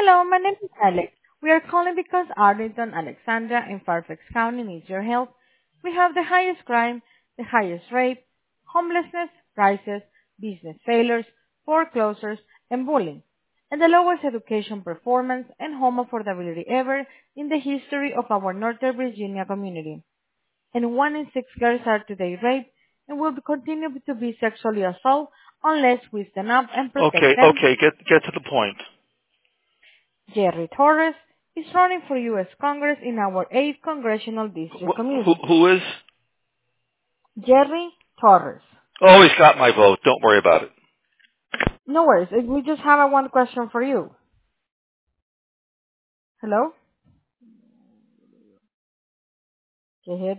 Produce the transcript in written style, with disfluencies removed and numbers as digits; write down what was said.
Hello, my name is Alex. We are calling because Arlington, Alexandria, and Fairfax County needs your help. We have the highest crime, the highest rape, homelessness, crisis, business failures, foreclosures, and bullying, and the lowest education performance and home affordability ever in the history of our Northern Virginia community. And 1 in 6 girls are today raped and will continue to be sexually assaulted unless we stand up and Okay, protect them. okay, get to the point. Jerry Torres is running for U.S. Congress in our 8th Congressional District community. Who is? Jerry Torres. Oh, he's got my vote. Don't worry about it. No worries. We just have one question for you. Hello? Can you hear